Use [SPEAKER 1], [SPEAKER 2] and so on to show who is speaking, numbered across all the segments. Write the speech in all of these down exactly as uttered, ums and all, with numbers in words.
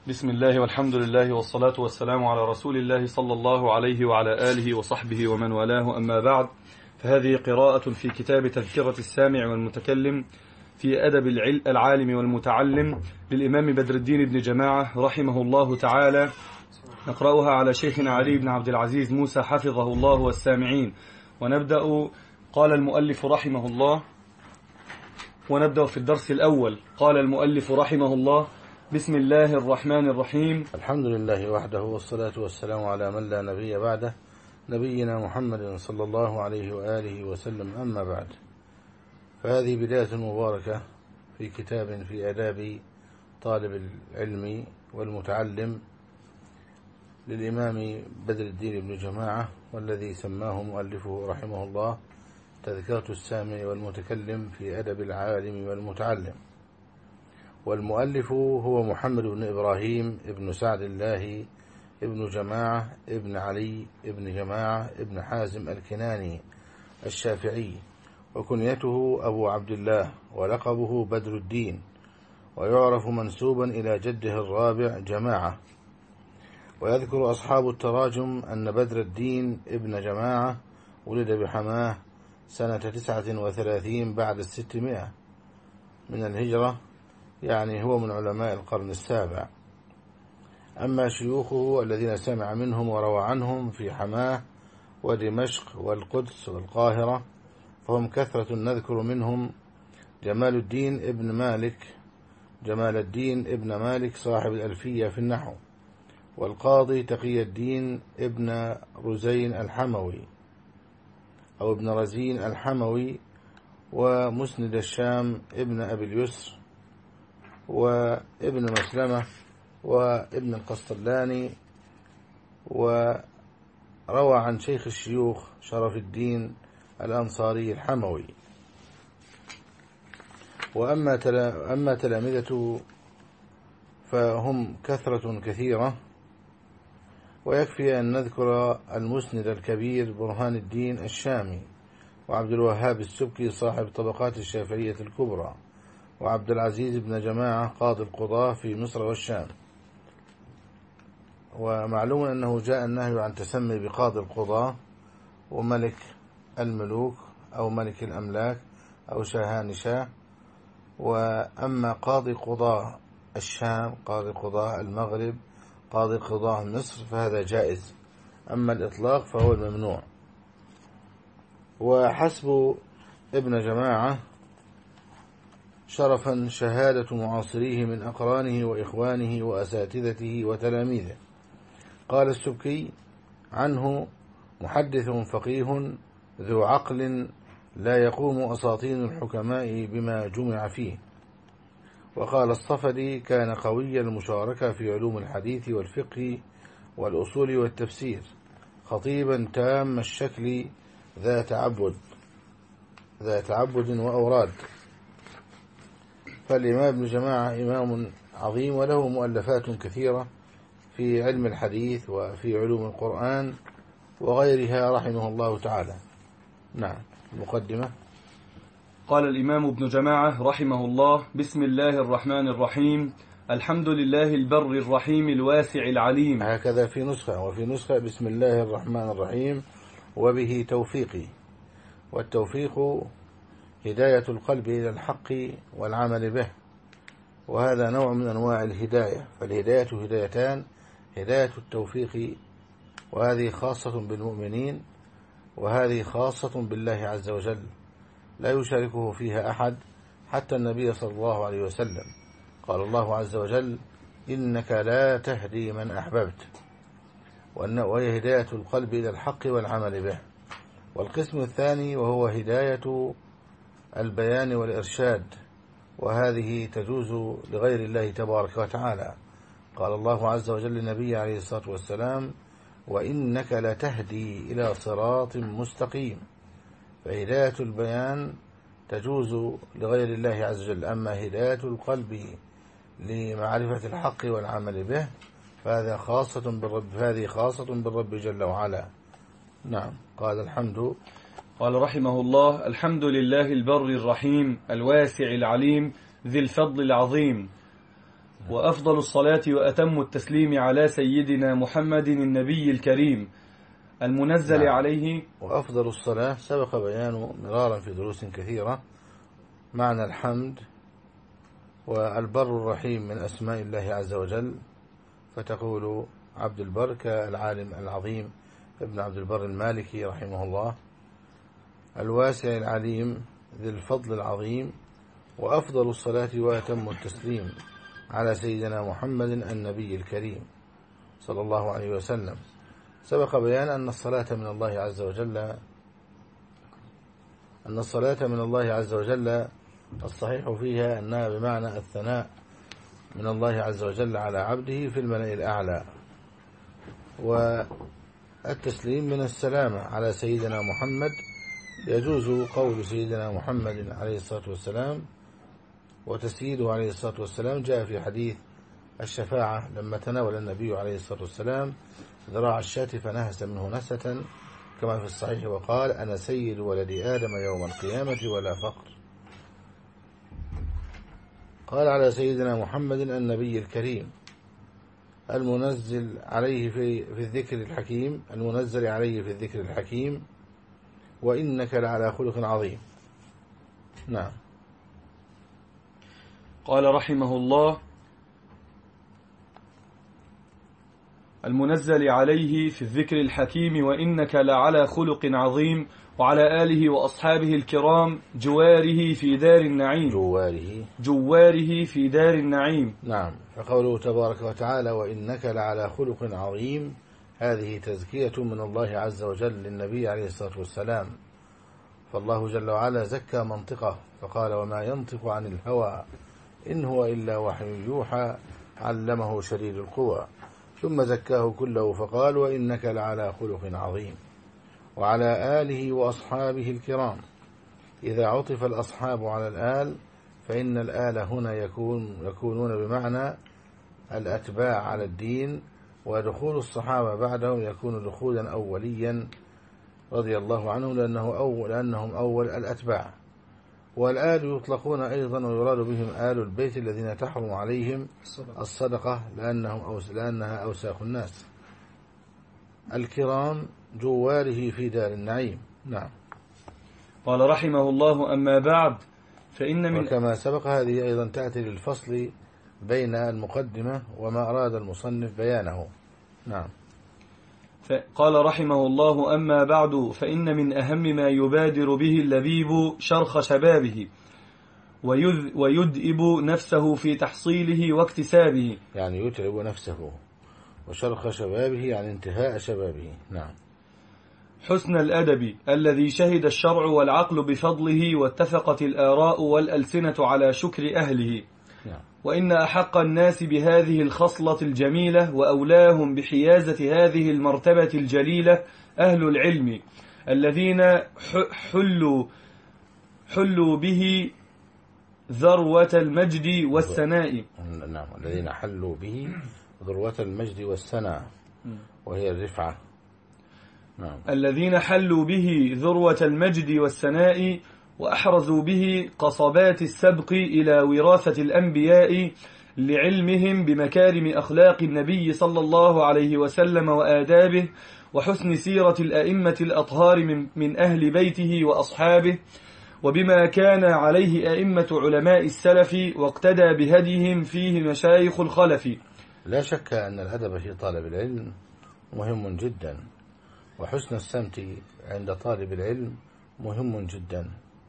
[SPEAKER 1] بسم الله والحمد لله والصلاة والسلام على رسول الله صلى الله عليه وعلى آله وصحبه ومن والاه، أما بعد، فهذه قراءة في كتاب تذكرة السامع والمتكلم في أدب العالم والمتعلم للإمام بدر الدين بن جماعة رحمه الله تعالى. نقرأها على شيخنا علي بن عبد العزيز موسى حفظه الله والسامعين. ونبدأ. قال المؤلف رحمه الله ونبدأ في الدرس الأول. قال المؤلف رحمه الله: بسم الله الرحمن الرحيم.
[SPEAKER 2] الحمد لله وحده، والصلاة والسلام على من لا نبي بعده، نبينا محمد صلى الله عليه وآله وسلم. أما بعد، فهذه بداية مباركة في كتاب في آداب طالب العلم والمتعلم للإمام بدر الدين بن جماعة، والذي سماه مؤلفه رحمه الله تذكرة السامع والمتكلم في أدب العالم والمتعلم. والمؤلف هو محمد بن إبراهيم ابن سعد الله ابن جماعة ابن علي ابن جماعة ابن حازم الكناني الشافعي، وكنيته أبو عبد الله، ولقبه بدر الدين، ويعرف منسوبا إلى جده الرابع جماعة. ويذكر أصحاب التراجم أن بدر الدين ابن جماعة ولد بحماه سنة تسعة وثلاثين بعد الستمائة من الهجرة، يعني هو من علماء القرن السابع. أما شيوخه الذين سمع منهم وروى عنهم في حماه ودمشق والقدس والقاهرة فهم كثرة، نذكر منهم جمال الدين ابن مالك جمال الدين ابن مالك صاحب الألفية في النحو، والقاضي تقي الدين ابن رزين الحموي أو ابن رزين الحموي، ومسند الشام ابن أبي اليسر، وابن مسلمة، وابن القسطلاني. وروى عن شيخ الشيوخ شرف الدين الأنصاري الحموي. وأما أما تلامذته فهم كثرة كثيرة، ويكفي أن نذكر المسند الكبير برهان الدين الشامي، وعبد الوهاب السبكي صاحب طبقات الشافعية الكبرى، وعبد العزيز بن جماعة قاضي القضاة في مصر والشام. ومعلوم أنه جاء النهي عن تسمي بقاضي القضاة وملك الملوك أو ملك الأملاك أو شاهانشاه. وأما قاضي قضاة الشام، قاضي قضاة المغرب، قاضي قضاة مصر، فهذا جائز. أما الإطلاق فهو الممنوع. وحسب ابن جماعة شرفا شهادة معاصريه من أقرانه وإخوانه وأساتذته وتلاميذه. قال السبكي عنه: محدث فقيه ذو عقل لا يقوم أساطين الحكماء بما جمع فيه. وقال الصفدي: كان قوي المشاركة في علوم الحديث والفقه والأصول والتفسير، خطيبا تام الشكل ذا تعبد ذا تعبد وأوراد. فالإمام ابن جماعة إمام عظيم، وله مؤلفات كثيرة في علم الحديث وفي علوم القرآن وغيرها رحمه الله تعالى. نعم. المقدمة.
[SPEAKER 1] قال الإمام ابن جماعة رحمه الله: بسم الله الرحمن الرحيم. الحمد لله البر الرحيم الواسع العليم.
[SPEAKER 2] هكذا في نسخة، وفي نسخة بسم الله الرحمن الرحيم وبه توفيقي. والتوفيق هداية القلب إلى الحق والعمل به، وهذا نوع من أنواع الهداية. فالهداية هدايتان: هداية التوفيق، وهذه خاصة بالمؤمنين، وهذه خاصة بالله عز وجل، لا يشاركه فيها أحد حتى النبي صلى الله عليه وسلم. قال الله عز وجل: إنك لا تهدي من أحببت، وهي هداية القلب إلى الحق والعمل به. والقسم الثاني وهو هداية البيان والإرشاد، وهذه تجوز لغير الله تبارك وتعالى. قال الله عز وجل للنبي عليه الصلاة والسلام: وإنك لتهدي إلى صراط مستقيم. فهداية البيان تجوز لغير الله عز وجل. أما هداية القلب لمعرفة الحق والعمل به فهذا خاصة بالرب هذه خاصة بالرب جل وعلا. نعم. قال الحمد
[SPEAKER 1] قال رحمه الله: الحمد لله البر الرحيم الواسع العليم ذي الفضل العظيم. وأفضل الصلاة وأتم التسليم على سيدنا محمد النبي الكريم المنزل
[SPEAKER 2] نعم.
[SPEAKER 1] عليه.
[SPEAKER 2] وأفضل الصلاة سبق بيانه مرارا في دروس كثيرة، معنى الحمد والبر الرحيم من أسماء الله عز وجل، فتقول عبد البر كالعالم العظيم ابن عبد البر المالكي رحمه الله، الواسع العليم ذي الفضل العظيم، وأفضل الصلاة وأتم التسليم على سيدنا محمد النبي الكريم صلى الله عليه وسلم. سبق بيان أن الصلاة من الله عز وجل أن الصلاة من الله عز وجل الصحيح فيها أنها بمعنى الثناء من الله عز وجل على عبده في الملأ الأعلى، والتسليم من السلامة على سيدنا محمد. يجوز قول سيدنا محمد عليه الصلاة والسلام وتسييده عليه الصلاة والسلام، جاء في حديث الشفاعة لما تناول النبي عليه الصلاة والسلام ذراع الشاة فنهس منه نسة كما في الصحيح، وقال: أنا سيد ولد آدم يوم القيامة ولا فقر. قال على سيدنا محمد النبي الكريم المنزل عليه في, في الذكر الحكيم المنزل عليه في الذكر الحكيم وإنك لعلى خلق عظيم. نعم.
[SPEAKER 1] قال رحمه الله: المنزل عليه في الذكر الحكيم وإنك لعلى خلق عظيم، وعلى آله وأصحابه الكرام جواره في دار النعيم
[SPEAKER 2] جواره
[SPEAKER 1] جواره في دار النعيم.
[SPEAKER 2] نعم. فقوله تبارك وتعالى: وإنك لعلى خلق عظيم، هذه تزكية من الله عز وجل للنبي عليه الصلاة والسلام، فالله جل وعلا زكى منطقه فقال: وما ينطق عن الهوى إن هو إلا وحي يوحى علمه شديد القوى، ثم زكاه كله فقال: وإنك لعلى خلق عظيم. وعلى آله وأصحابه الكرام، إذا عطف الأصحاب على الآل فإن الآل هنا يكون يكونون بمعنى الأتباع على الدين، ودخول الصحابة بعدهم يكون دخولا أوليا رضي الله عنهم لأنه أول لأنهم أول الأتباع. والآل يطلقون أيضا ويراد بهم آل البيت الذين تحرم عليهم الصدقة لأنهم أوس لأنها أوساخ الناس. الكرام جواره في دار النعيم. نعم.
[SPEAKER 1] قال رحمه الله: أما بعد فإن من
[SPEAKER 2] وكما سبق هذه أيضا تأتي للفصل بين المقدمة وما أراد المصنف بيانه. نعم.
[SPEAKER 1] قال رحمه الله: أما بعد فإن من أهم ما يبادر به اللبيب شرخ شبابه ويدئب نفسه في تحصيله واكتسابه،
[SPEAKER 2] يعني يتعب نفسه، وشرخ شبابه يعني انتهاء شبابه. نعم.
[SPEAKER 1] حسن الأدب الذي شهد الشرع والعقل بفضله واتفقت الآراء والألسنة على شكر أهله.
[SPEAKER 2] نعم.
[SPEAKER 1] وإن أحق الناس بهذه الخصلة الجميلة وأولاهم بحيازة هذه المرتبة الجليلة أهل العلم الذين حلوا حلوا به ذروة المجد والسناء.
[SPEAKER 2] نعم. الذين حلوا به ذروة المجد والسناء وهي الرفعة. نعم.
[SPEAKER 1] الذين حلوا به ذروة المجد والسناء وأحرزوا به قصبات السبق إلى وراثة الأنبياء لعلمهم بمكارم أخلاق النبي صلى الله عليه وسلم وآدابه وحسن سيرة الأئمة الأطهار من, من أهل بيته وأصحابه، وبما كان عليه أئمة علماء السلف واقتدى بهديهم فيه مشايخ الخلف.
[SPEAKER 2] لا شك أن الأدب في طالب العلم مهم جدا، وحسن السمت عند طالب العلم مهم جدا،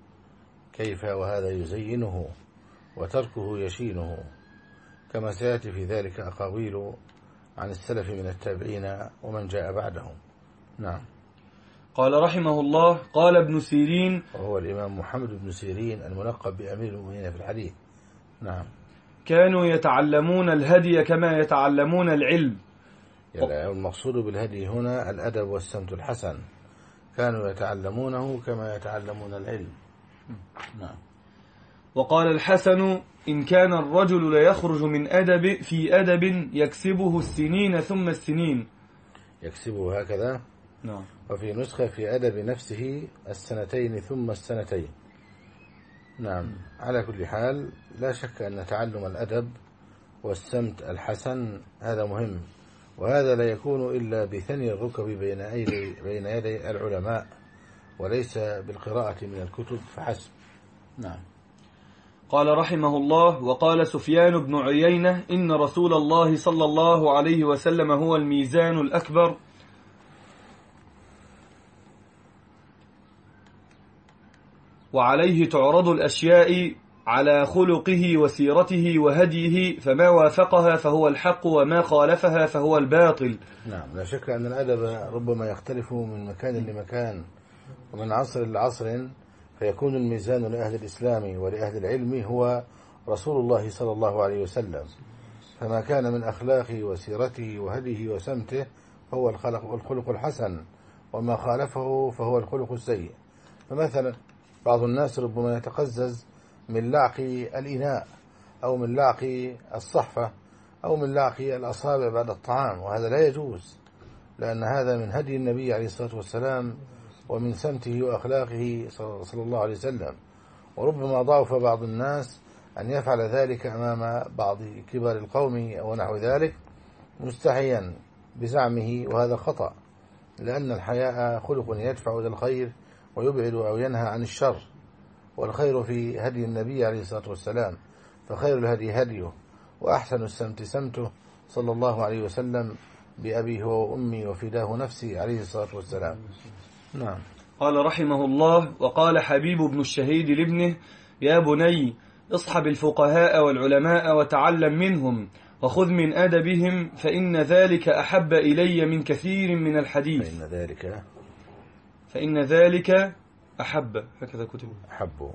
[SPEAKER 2] كيف وهذا يزينه وتركه يشينه، كما سيأتي في ذلك أقاويل عن السلف من التابعين ومن جاء بعدهم. نعم.
[SPEAKER 1] قال رحمه الله: قال ابن سيرين،
[SPEAKER 2] وهو الإمام محمد بن سيرين الملقب بأمير المؤمنين في الحديث. نعم.
[SPEAKER 1] كانوا يتعلمون الهدي كما يتعلمون العلم.
[SPEAKER 2] يعني المقصود بالهدي هنا الأدب والسمت الحسن، كانوا يتعلمونه كما يتعلمون العلم. نعم.
[SPEAKER 1] وقال الحسن: إن كان الرجل ليخرج من أدب في أدب يكسبه السنين ثم السنين.
[SPEAKER 2] يكسبه هكذا.
[SPEAKER 1] نعم.
[SPEAKER 2] وفي نسخة في أدب نفسه السنتين ثم السنتين. نعم. على كل حال لا شك أن تعلم الأدب والسمت الحسن، هذا مهم، وهذا لا يكون إلا بثني الركب بين أيدي بين يدي العلماء، وليس بالقراءة من الكتب فحسب. نعم.
[SPEAKER 1] قال رحمه الله: وقال سفيان بن عيينة: إن رسول الله صلى الله عليه وسلم هو الميزان الأكبر، وعليه تعرض الأشياء على خلقه وسيرته وهديه، فما وافقها فهو الحق وما خالفها فهو الباطل.
[SPEAKER 2] نعم، لا شك أن الأدب ربما يختلف من مكان لمكان ومن عصر لعصر، فيكون الميزان لأهل الإسلام ولأهل العلم هو رسول الله صلى الله عليه وسلم، فما كان من أخلاقه وسيرته وهديه وسمته فهو الخلق الحسن، وما خالفه فهو الخلق السيء. فمثلا بعض الناس ربما يتقزز من لعق الإناء أو من لعق الصحفة أو من لعق الأصابع بعد الطعام، وهذا لا يجوز، لأن هذا من هدي النبي عليه الصلاة والسلام ومن سمته وأخلاقه صلى الله عليه وسلم. وربما ضعف بعض الناس أن يفعل ذلك أمام بعض كبار القوم أو نحو ذلك مستحيا بزعمه، وهذا خطأ، لأن الحياء خلق يدفع إلى الخير ويبعد أو ينهى عن الشر، والخير في هدي النبي عليه الصلاة والسلام، فخير الهدي هديه، وأحسن السمت سمته صلى الله عليه وسلم، بأبي هو وأمي وفداه نفسي عليه الصلاة والسلام. نعم.
[SPEAKER 1] قال رحمه الله: وقال حبيب بن الشهيد لابنه: يا بني اصحب الفقهاء والعلماء وتعلم منهم، وخذ من أدبهم، فإن ذلك أحب إلي من كثير من الحديث.
[SPEAKER 2] فإن ذلك
[SPEAKER 1] فإن ذلك أحب، هكذا كتب
[SPEAKER 2] أحب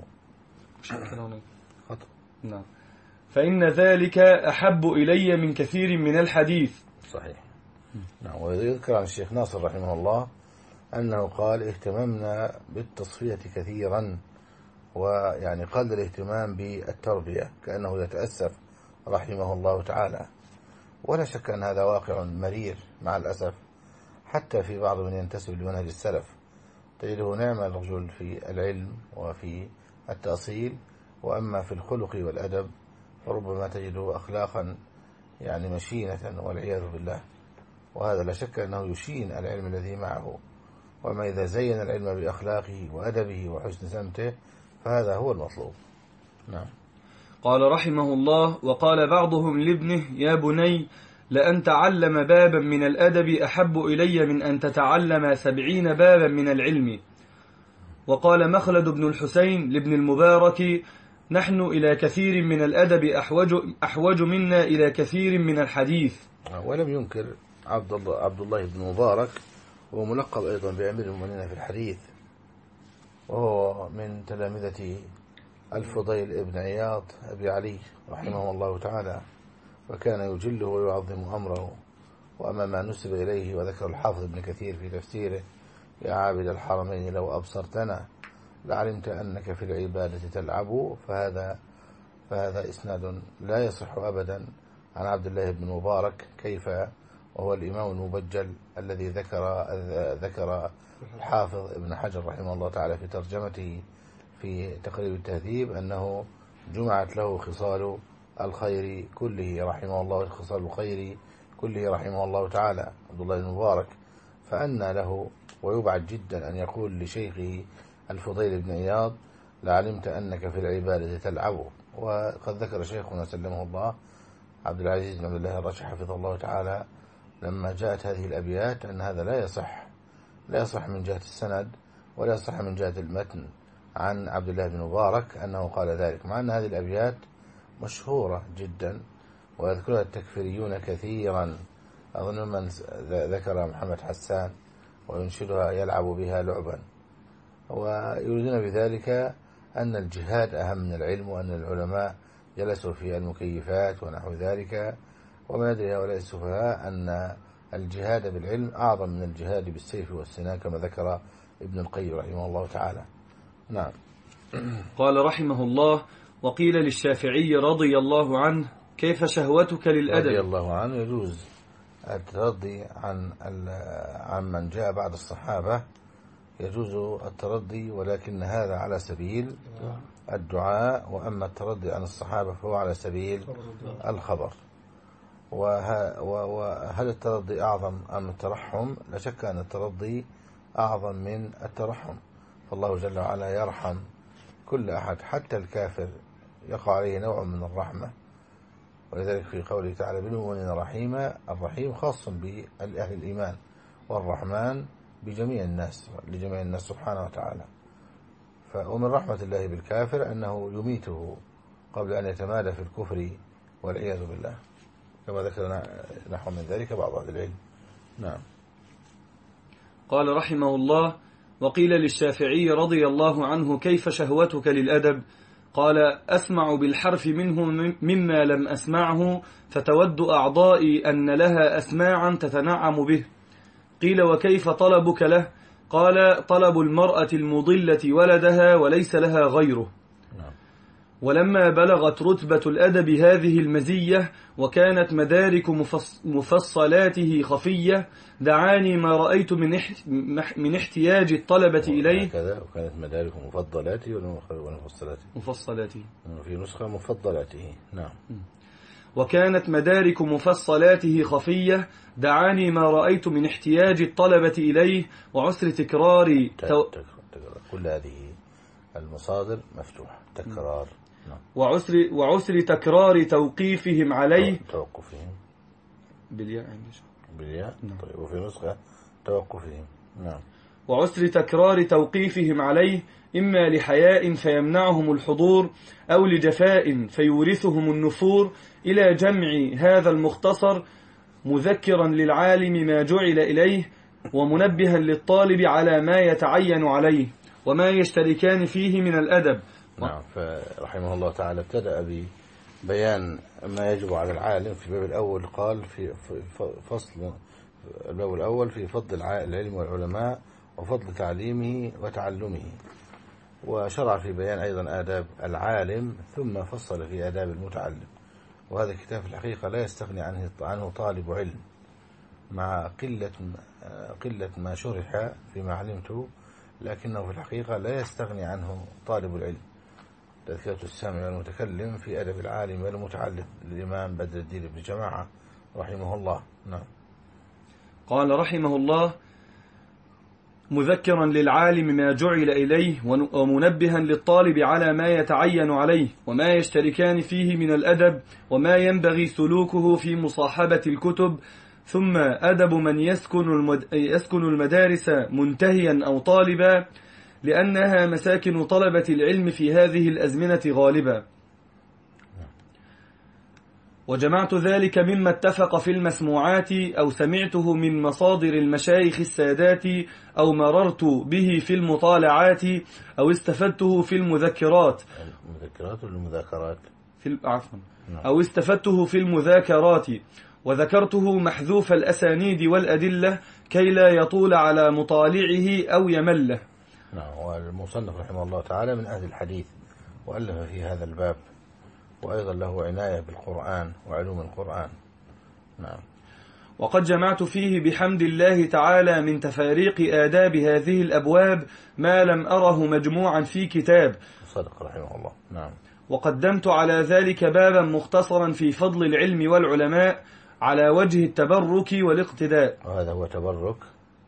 [SPEAKER 1] خطأ. نعم. فإن ذلك أحب إلي من كثير من الحديث.
[SPEAKER 2] صحيح. نعم. ويذكر عن الشيخ ناصر رحمه الله أنه قال: اهتممنا بالتصفية كثيرا، ويعني قل الاهتمام بالتربية، كأنه يتأسف رحمه الله تعالى. ولا شك أن هذا واقع مرير مع الأسف، حتى في بعض من ينتسب لمنهج السلف تجده نعم الرجل في العلم وفي التأصيل، وأما في الخلق والأدب فربما تجده أخلاقا يعني مشينة والعياذ بالله، وهذا لا شك أنه يشين العلم الذي معه. وما إذا زين العلم بأخلاقه وأدبه وحسن سمته فهذا هو المطلوب. نعم.
[SPEAKER 1] قال رحمه الله: وقال بعضهم لابنه: يا بني لأن تعلم بابا من الأدب أحب إلي من أن تتعلم سبعين بابا من العلم. وقال مخلد بن الحسين لابن المبارك: نحن إلى كثير من الأدب أحوج, أحوج منا إلى كثير من الحديث.
[SPEAKER 2] ولم ينكر عبد الله, عبد الله بن مبارك، وهو ملقب أيضا بأمير المؤمنين في الحديث، وهو من تلامذة الفضيل ابن عياض أبي علي رحمه الله تعالى، وكان يجله ويعظم أمره. وأما ما نسب إليه وذكر الحافظ ابن كثير في تفسيره: يا عابد الحرمين لو أبصرتنا لعلمت أنك في العبادة تلعب، فهذا فهذا إسناد لا يصح أبدا عن عبد الله بن مبارك، كيف وهو الإمام المبجل الذي ذكر ذكر الحافظ ابن حجر رحمه الله تعالى في ترجمته في تقريب التهذيب أنه جمعت له خصال الخير كله رحمه الله، خصال الخير كله رحمه الله تعالى عبد الله بن مبارك. فأنى له ويبعد جدا أن يقول لشيخه الفضيل بن عياض: لعلمت أنك في العبادة تلعب. وقد ذكر شيخنا سلمه الله عبد العزيز بن عبد الله الراشد حفظه الله تعالى لما جاءت هذه الأبيات أن هذا لا يصح لا يصح من جهة السند ولا يصح من جهة المتن عن عبد الله بن مبارك أنه قال ذلك، مع أن هذه الأبيات مشهورة جدا ويذكرها التكفيريون كثيرا. أظن من ذكر محمد حسان وينشدها يلعب بها لعبا، ويريدون بذلك أن الجهاد أهم من العلم، وأن العلماء جلسوا في المكيفات ونحو ذلك. وما يدري هؤلاء السفهاء أن الجهاد بالعلم أعظم من الجهاد بالسيف والسنان، كما ذكر ابن القيم رحمه الله تعالى. نعم.
[SPEAKER 1] قال رحمه الله: وقيل للشافعي رضي الله عنه: كيف شهوتك للأدب؟
[SPEAKER 2] رضي الله عنه يجوز الترضي عن عن من جاء بعد الصحابة، يجوز الترضي، ولكن هذا على سبيل الدعاء، وأما الترضي عن الصحابة فهو على سبيل الخبر. وهل الترضي أعظم أم الترحم؟ لا شك أن الترضي أعظم من الترحم، فالله جل وعلا يرحم كل أحد حتى الكافر يقع عليه نوع من الرحمة، ولذلك في قوله تعالى بالمؤمنين رحيما، الرحيم خاص بأهل الإيمان، والرحمن بجميع الناس لجميع الناس سبحانه وتعالى. ومن رحمة الله بالكافر أنه يميته قبل أن يتمادى في الكفر والعياذ بالله، كما ذكرنا نحو من ذلك بعض أهل العلم. نعم.
[SPEAKER 1] قال رحمه الله: وقيل للشافعي رضي الله عنه: كيف شهوتك للأدب؟ قال: أسمع بالحرف منه مما لم أسمعه، فتود أعضائي أن لها أسماعا تتنعم به. قيل: وكيف طلبك له؟ قال: طلب المرأة المضلة ولدها وليس لها غيره. ولما بلغت رتبة الأدب هذه المزية وكانت مدارك مفصلاته خفية، دعاني ما رأيت من من احتياج الطلبة إليه.
[SPEAKER 2] كذا وكانت مدارك مفضلاته ومفصلاته
[SPEAKER 1] مفصلاته
[SPEAKER 2] في نسخة مفضلاته. نعم.
[SPEAKER 1] وكانت مدارك مفصلاته خفية، دعاني ما رأيت من احتياج الطلبة إليه وعسر تكرار
[SPEAKER 2] تو... كل هذه المصادر مفتوحة. تكرار. نعم.
[SPEAKER 1] وعسر, وعسر تكرار توقيفهم عليه.
[SPEAKER 2] توقفهم
[SPEAKER 1] بالياء
[SPEAKER 2] بالياء. طيب. وفي نسخة توقفهم. نعم.
[SPEAKER 1] وعسر تكرار توقيفهم عليه، إما لحياء فيمنعهم الحضور، أو لجفاء فيورثهم النفور، إلى جمع هذا المختصر مذكرا للعالم ما جعل إليه، ومنبها للطالب على ما يتعين عليه وما يشتركان فيه من الأدب.
[SPEAKER 2] نعم. فرحمه الله تعالى ابتدأ ببيان ما يجب على العالم. في الباب الأول قال في فصل الباب الأول في فضل العلم والعلماء وفضل تعليمه وتعلمه، وشرع في بيان أيضا آداب العالم، ثم فصل في آداب المتعلم. وهذا الكتاب في الحقيقة لا يستغني عنه عنه طالب علم، مع قلة قلة ما شرح فيما علمته، لكنه في الحقيقة لا يستغني عنه طالب العلم. تذكرة السامع والمتكلم في أدب العالم والمتعلم للإمام بدر الدين بن جماعة رحمه الله. نعم.
[SPEAKER 1] قال رحمه الله: مذكرا للعالم ما جعل إليه، ومنبها للطالب على ما يتعين عليه وما يشتركان فيه من الأدب وما ينبغي سلوكه في مصاحبة الكتب. ثم أدب من يسكن المدارس منتهيا أو طالبا، لأنها مساكن طلبة العلم في هذه الأزمنة غالبا. وجمعت ذلك مما اتفق في المسموعات، أو سمعته من مصادر المشايخ السادات، أو مررت به في المطالعات، أو استفدته في المذكرات.
[SPEAKER 2] المذكرات ولا المذاكرات؟
[SPEAKER 1] في عفوا. أو استفدته في المذاكرات، وذكرته محذوف الأسانيد والأدلة كي لا يطول على مطالعه أو يمله.
[SPEAKER 2] نعم. والمصنف رحمه الله تعالى من أهل الحديث، وألف في هذا الباب، وأيضا له عناية بالقرآن وعلوم القرآن. نعم.
[SPEAKER 1] وقد جمعت فيه بحمد الله تعالى من تفاريق آداب هذه الأبواب ما لم أره مجموعا في كتاب.
[SPEAKER 2] صدق رحمه الله. نعم.
[SPEAKER 1] وقدمت على ذلك بابا مختصرا في فضل العلم والعلماء على وجه التبرك والاقتداء.
[SPEAKER 2] وهذا هو تبرك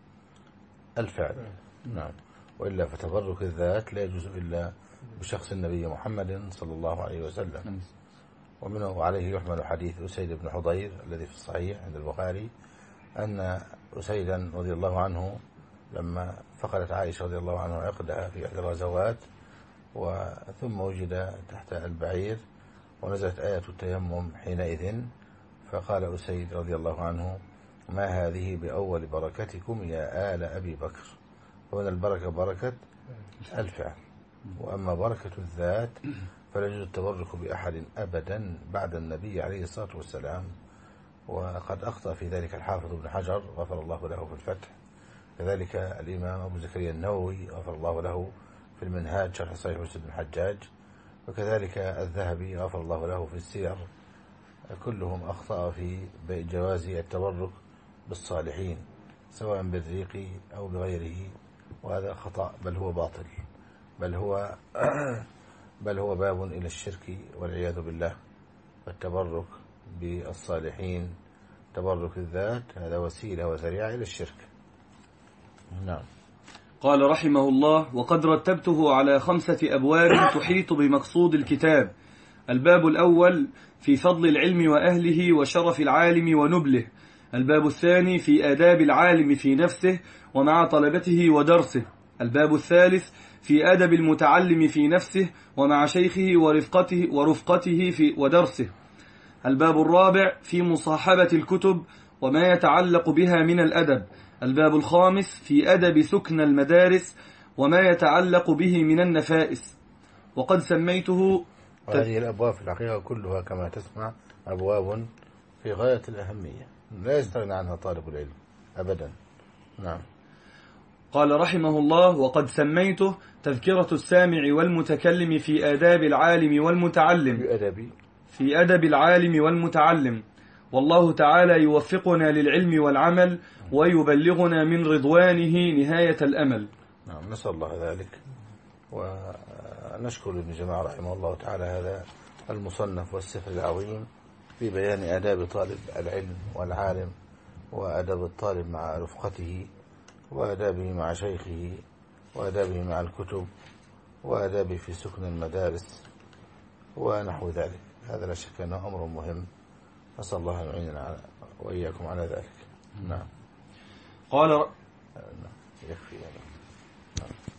[SPEAKER 2] الفعل. نعم. وإلا فتبرك الذات لا يجوز إلا بشخص النبي محمد صلى الله عليه وسلم. ومنه عليه يحمل حديث أسيد بن حضير الذي في الصحيح عند البخاري، أن أسيدا رضي الله عنه لما فقدت عائشة رضي الله عنها عقدها في إحدى الغزوات، وثم وجد تحت البعير ونزلت آية التيمم حينئذ، فقال أسيد رضي الله عنه: ما هذه بأول بركتكم يا آل أبي بكر. ومن البركة بركة الفعل، وأما بركة الذات فلا يجوز التبرك بأحد أبدا بعد النبي عليه الصلاة والسلام. وقد أخطأ في ذلك الحافظ ابن حجر غفر الله له في الفتح، كذلك الإمام أبو زكريا النووي غفر الله له في المنهاج شرح صحيح مسلم بن الحجاج، وكذلك الذهبي غفر الله له في السير. كلهم أخطأ في جواز التبرك بالصالحين سواء بالريق أو بغيره، وهذا خطأ، بل هو باطل، بل هو بل هو باب إلى الشرك والعياذ بالله. والتبرك بالصالحين، تبرك الذات، هذا وسيلة وذريعة إلى الشرك. نعم.
[SPEAKER 1] قال رحمه الله: وقد رتبته على خمسة أبواب تحيط بمقصود الكتاب. الباب الأول في فضل العلم وأهله وشرف العالم ونبله. الباب الثاني في آداب العالم في نفسه ومع طلبته ودرسه. الباب الثالث في أدب المتعلم في نفسه ومع شيخه ورفقته, ورفقته في ودرسه. الباب الرابع في مصاحبة الكتب وما يتعلق بها من الأدب. الباب الخامس في أدب سكن المدارس وما يتعلق به من النفائس. وقد سميته
[SPEAKER 2] وهذه الأبواب في الحقيقة كلها كما تسمع أبواب في غاية الأهمية لا يستغنى عنها طالب العلم أبدا. نعم.
[SPEAKER 1] قال رحمه الله: وقد سميته تذكرة السامع والمتكلم في آداب العالم والمتعلم
[SPEAKER 2] في أدب
[SPEAKER 1] في أدب العالم والمتعلم. والله تعالى يوفقنا للعلم والعمل ويبلغنا من رضوانه نهاية الأمل.
[SPEAKER 2] نعم، نسأل الله ذلك. ونشكر ابن جماعة رحمه الله تعالى هذا المصنف والسفر العظيم في بيان آداب طالب العلم والعالم، وآداب الطالب مع رفقته، وآدابه مع شيخه، وآدابه مع الكتب، وآدابه في سكن المدارس ونحو ذلك. هذا لا شك أنه أمر مهم، نسأل الله أن يعيننا وإياكم على ذلك. نعم.
[SPEAKER 1] قال
[SPEAKER 2] يكفي هذا. نعم.